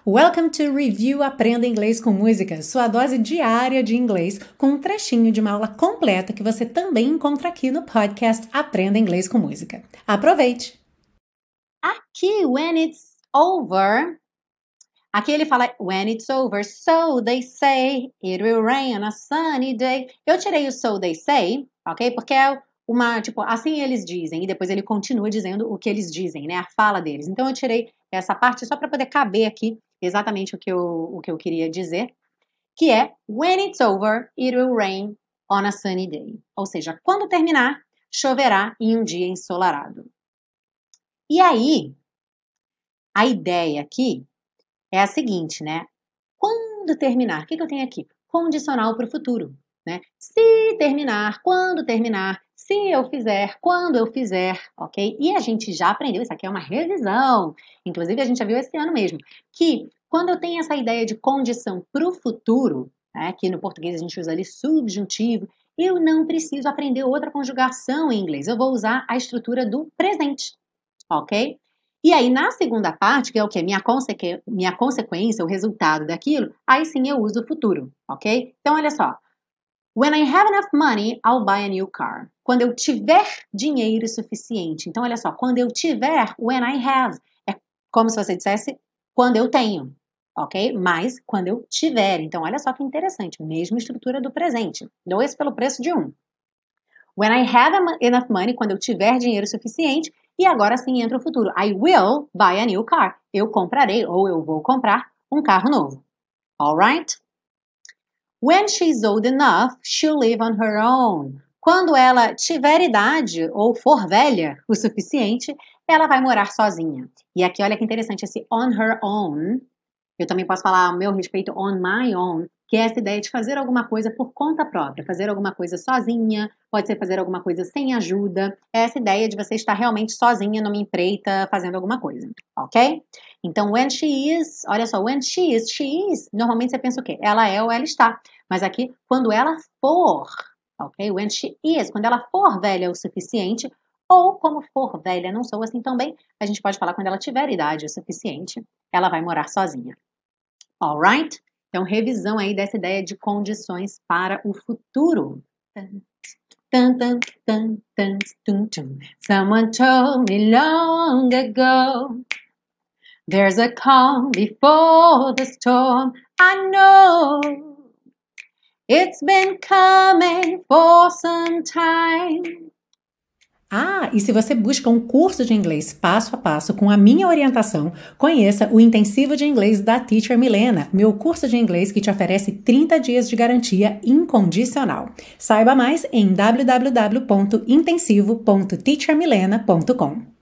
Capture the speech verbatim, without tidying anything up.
Welcome to Review Aprenda Inglês com Música, sua dose diária de inglês com um trechinho de uma aula completa que você também encontra aqui no podcast Aprenda Inglês com Música. Aproveite! Aqui, when it's over, aqui ele fala when it's over, so they say it will rain on a sunny day. Eu tirei o so they say, ok? Porque é uma, tipo, assim eles dizem, e depois ele continua dizendo o que eles dizem, né? A fala deles. Então eu tirei essa parte só para poder caber aqui exatamente o que, eu, o que eu queria dizer, que é when it's over, it will rain on a sunny day. Ou seja, quando terminar, choverá em um dia ensolarado. E aí, a ideia aqui é a seguinte, né? Quando terminar, o que, que eu tenho aqui? Condicional para o futuro, né? Se terminar, quando terminar, se eu fizer, quando eu fizer, ok? E a gente já aprendeu, isso aqui é uma revisão, inclusive a gente já viu esse ano mesmo, que quando eu tenho essa ideia de condição para o futuro, né, que no português a gente usa ali subjuntivo, eu não preciso aprender outra conjugação em inglês, eu vou usar a estrutura do presente, ok? E aí, na segunda parte, que é o quê? Minha, consequ... Minha consequência, o resultado daquilo, aí sim eu uso o futuro, ok? Então, olha só. When I have enough money, I'll buy a new car. Quando eu tiver dinheiro suficiente. Então, olha só. Quando eu tiver, when I have. É como se você dissesse quando eu tenho, ok? Mas quando eu tiver. Então, olha só que interessante. Mesma estrutura do presente. Dois pelo preço de um. When I have enough money, quando eu tiver dinheiro suficiente. E agora sim entra o futuro. I will buy a new car. Eu comprarei ou eu vou comprar um carro novo. Alright? When she's old enough, she'll live on her own. Quando ela tiver idade ou for velha o suficiente, ela vai morar sozinha. E aqui olha que interessante esse on her own. Eu também posso falar ao meu respeito on my own, que é essa ideia de fazer alguma coisa por conta própria, fazer alguma coisa sozinha, pode ser fazer alguma coisa sem ajuda, é essa ideia de você estar realmente sozinha numa empreita fazendo alguma coisa, ok? Então, when she is, olha só, when she is, she is, normalmente você pensa o quê? Ela é ou ela está, mas aqui, quando ela for, ok? When she is, quando ela for velha o suficiente, ou como for velha, não sou assim também, a gente pode falar quando ela tiver idade o suficiente, ela vai morar sozinha. Alright? Então, revisão aí dessa ideia de condições para o futuro. Tum, tum, tum, tum, tum, tum. Someone told me long ago, there's a calm before the storm. I know it's been coming for some time. Ah, e se você busca um curso de inglês passo a passo com a minha orientação, conheça o Intensivo de Inglês da Teacher Milena, meu curso de inglês que te oferece trinta dias de garantia incondicional. Saiba mais em w w w ponto intensivo ponto teacher milena ponto com.